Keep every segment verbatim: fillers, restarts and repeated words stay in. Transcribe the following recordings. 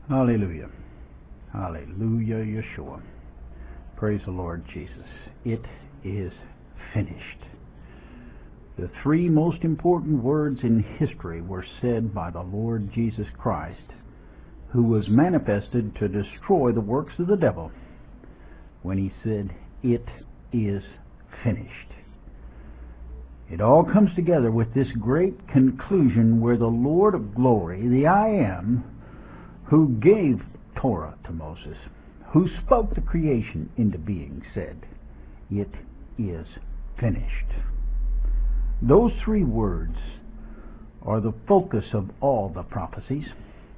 Hallelujah. Hallelujah, Yeshua. Praise the Lord Jesus. It is finished. The three most important words in history were said by the Lord Jesus Christ, who was manifested to destroy the works of the devil, when he said, "It is finished." It all comes together with this great conclusion where the Lord of glory, the I Am, who gave Torah to Moses, who spoke the creation into being, said, "It is finished." Those three words are the focus of all the prophecies.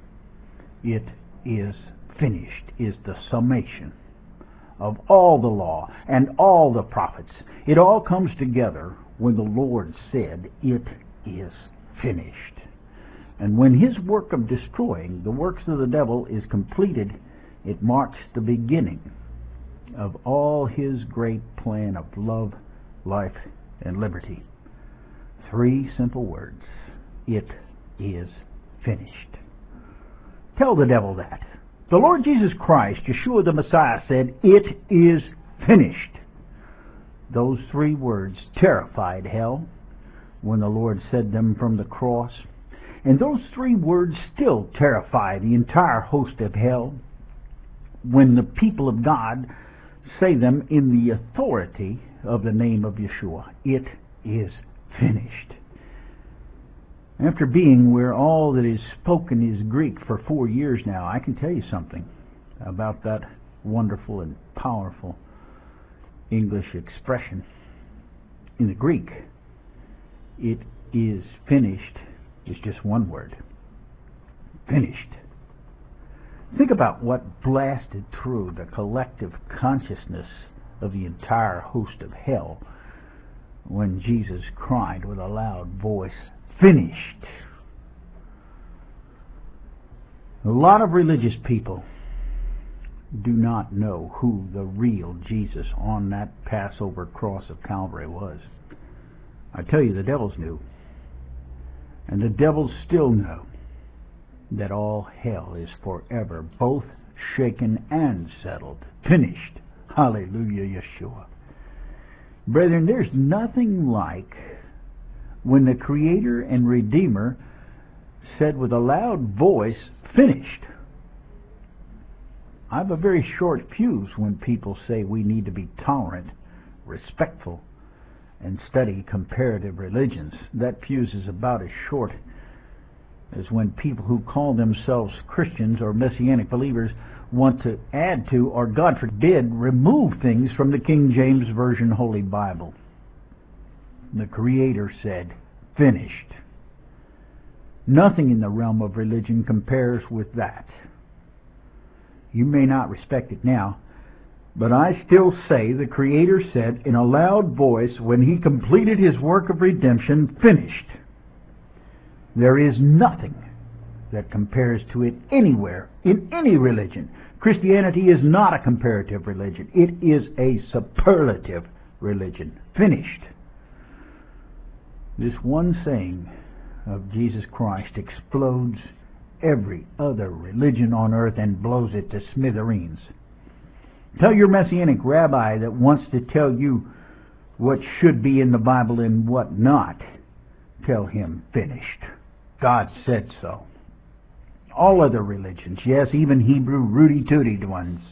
It is finished is the summation of all the law and all the prophets. It all comes together when the Lord said, "It is finished." And when his work of destroying the works of the devil is completed, it marks the beginning of all his great plan of love, life, and liberty. Three simple words. It is finished. Tell the devil that. The Lord Jesus Christ, Yeshua the Messiah, said, "It is finished." Those three words terrified hell when the Lord said them from the cross. And those three words still terrify the entire host of hell when the people of God say them in the authority of the name of Yeshua. It is finished. After being where all that is spoken is Greek for four years now, I can tell you something about that wonderful and powerful English expression. In the Greek, "it is finished" is just one word. Finished. Think about what blasted through the collective consciousness of the entire host of hell when Jesus cried with a loud voice, "Finished." A lot of religious people do not know who the real Jesus on that Passover cross of Calvary was. I tell you, the devils knew. And the devils still know that all hell is forever both shaken and settled. Finished. Hallelujah, Yeshua. Brethren, there's nothing like when the Creator and Redeemer said with a loud voice, "Finished." I have a very short fuse when people say we need to be tolerant, respectful, and study comparative religions. That fuse is about as short as when people who call themselves Christians or Messianic believers want to add to, or God forbid, remove things from the King James Version Holy Bible. The Creator said, "Finished." Nothing in the realm of religion compares with that. You may not respect it now, but I still say the Creator said in a loud voice when he completed his work of redemption, "Finished." There is nothing that compares to it anywhere, in any religion. Christianity is not a comparative religion. It is a superlative religion. Finished. This one saying of Jesus Christ explodes every other religion on earth and blows it to smithereens. Tell your Messianic rabbi that wants to tell you what should be in the Bible and what not. Tell him, "Finished. God said so." All other religions, yes, even Hebrew rooty-tooty ones,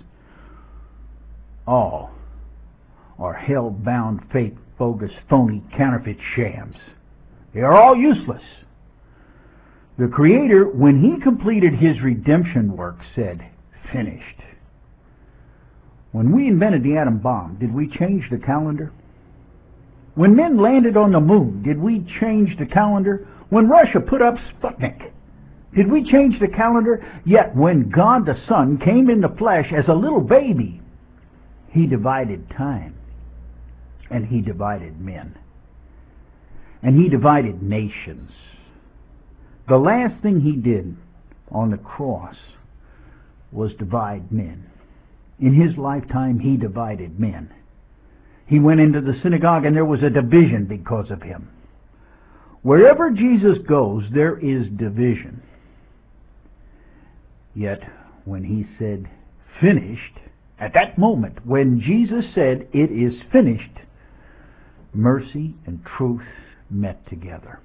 all are hell-bound, fake, bogus, phony, counterfeit shams. They are all useless. The Creator, when he completed his redemption work, said, "Finished." When we invented the atom bomb, did we change the calendar? When men landed on the moon, did we change the calendar? When Russia put up Sputnik, did we change the calendar? Yet when God the Son came in the flesh as a little baby, he divided time, and he divided men, and he divided nations. The last thing he did on the cross was divide men. In his lifetime, he divided men. He went into the synagogue and there was a division because of him. Wherever Jesus goes, there is division. Yet when he said, finished, at that moment when Jesus said, it is finished, mercy and truth met together.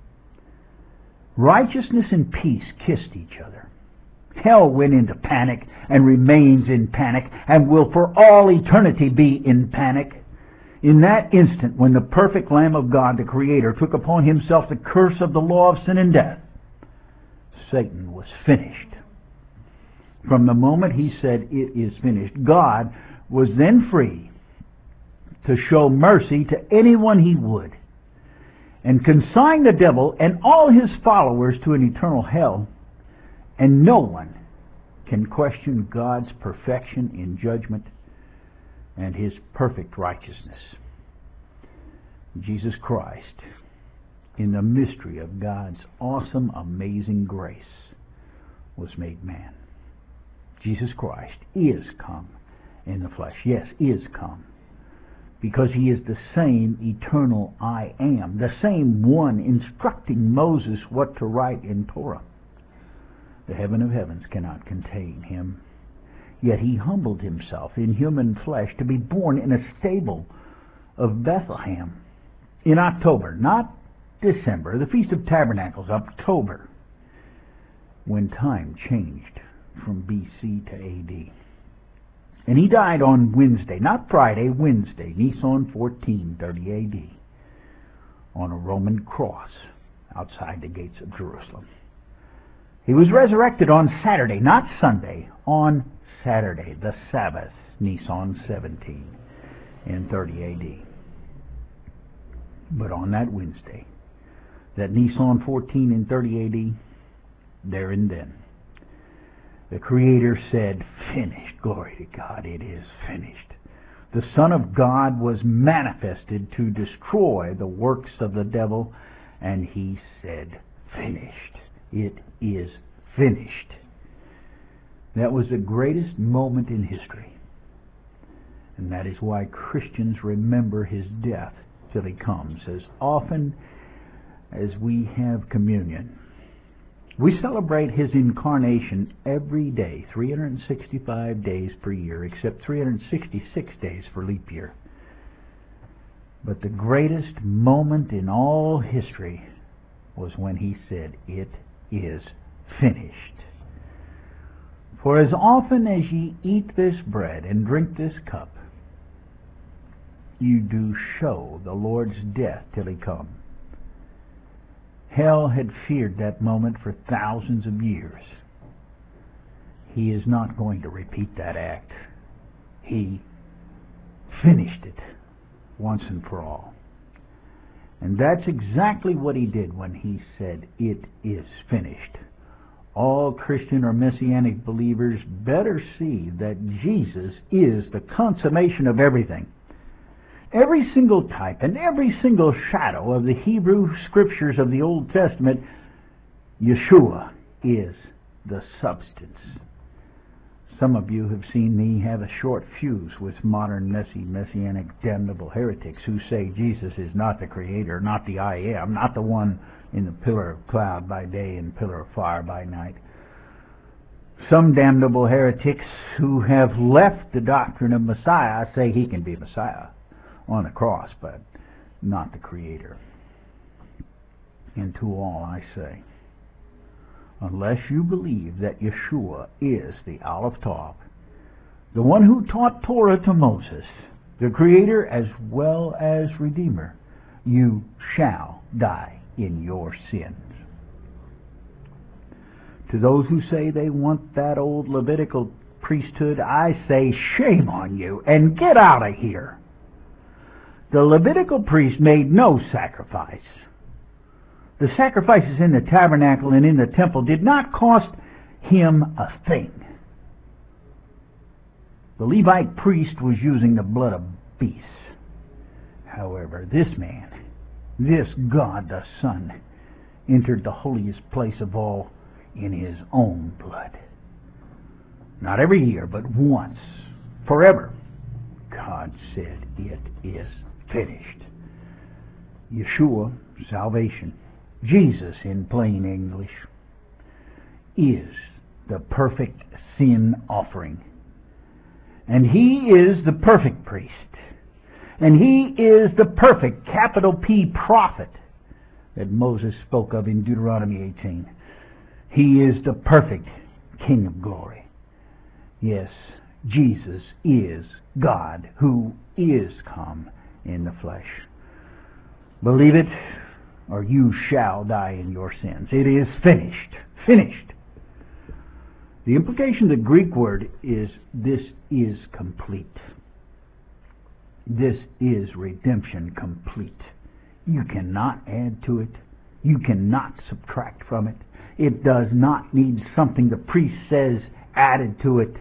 Righteousness and peace kissed each other. Hell went into panic and remains in panic and will for all eternity be in panic. In that instant when the perfect Lamb of God, the Creator, took upon himself the curse of the law of sin and death, Satan was finished. From the moment he said, it is finished, God was then free to show mercy to anyone he would and consign the devil and all his followers to an eternal hell. And no one can question God's perfection in judgment and his perfect righteousness. Jesus Christ, in the mystery of God's awesome, amazing grace, was made man. Jesus Christ is come in the flesh. Yes, is come. Because he is the same eternal I am, the same one instructing Moses what to write in Torah. The heaven of heavens cannot contain him. Yet he humbled himself in human flesh to be born in a stable of Bethlehem in October, not December, the Feast of Tabernacles, October, when time changed from B C to A D. And he died on Wednesday, not Friday, Wednesday, Nisan fourteen thirty A D, on a Roman cross outside the gates of Jerusalem. He was resurrected on Saturday, not Sunday, on Saturday, the Sabbath, Nisan seventeen in thirty A D. But on that Wednesday, that Nisan fourteen in thirty A D, there and then, the Creator said, finished. Glory to God, it is finished. The Son of God was manifested to destroy the works of the devil, and he said, finished. It is finished. That was the greatest moment in history. And that is why Christians remember his death till he comes. As often as we have communion, we celebrate his incarnation every day, three hundred sixty-five days per year, except three hundred sixty-six days for leap year. But the greatest moment in all history was when he said, it is finished. For as often as ye eat this bread and drink this cup, you do show the Lord's death till he come. Hell had feared that moment for thousands of years. He is not going to repeat that act. He finished it once and for all. And that's exactly what he did when he said, it is finished. All Christian or Messianic believers better see that Jesus is the consummation of everything. Every single type and every single shadow of the Hebrew Scriptures of the Old Testament, Yeshua is the substance. Some of you have seen me have a short fuse with modern messy, messianic, damnable heretics who say Jesus is not the Creator, not the I Am, not the one in the pillar of cloud by day and pillar of fire by night. Some damnable heretics who have left the doctrine of Messiah say he can be Messiah on the cross, but not the Creator. And to all I say, unless you believe that Yeshua is the Aleph Tav, the one who taught Torah to Moses, the Creator as well as Redeemer, you shall die in your sins. To those who say they want that old Levitical priesthood, I say shame on you and get out of here. The Levitical priest made no sacrifice. The sacrifices in the tabernacle and in the temple did not cost him a thing. The Levite priest was using the blood of beasts. However, this man, this God the Son, entered the holiest place of all in his own blood. Not every year, but once, forever. God said, it is finished. Yeshua, salvation, Jesus in plain English, is the perfect sin offering. And He is the perfect priest. And He is the perfect, capital P, prophet that Moses spoke of in Deuteronomy eighteen. He is the perfect King of glory. Yes, Jesus is God who is come in the flesh. Believe it, or you shall die in your sins. It is finished. Finished. The implication of the Greek word is, this is complete. This is redemption complete. You cannot add to it. You cannot subtract from it. It does not need something the priest says added to it.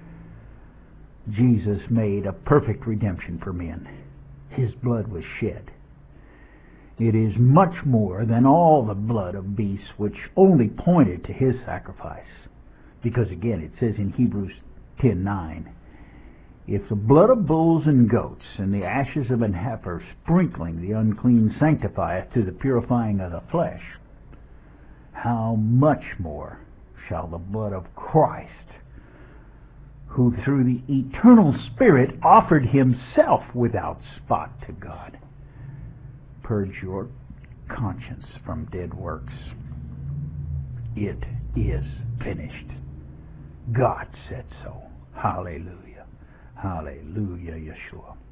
Jesus made a perfect redemption for men. His blood was shed. It is much more than all the blood of beasts, which only pointed to His sacrifice. Because again, it says in Hebrews ten nine, if the blood of bulls and goats and the ashes of an heifer sprinkling the unclean sanctifieth to the purifying of the flesh, how much more shall the blood of Christ, who through the eternal Spirit offered Himself without spot to God, purge your conscience from dead works. It is finished. God said so. Hallelujah. Hallelujah, Yeshua.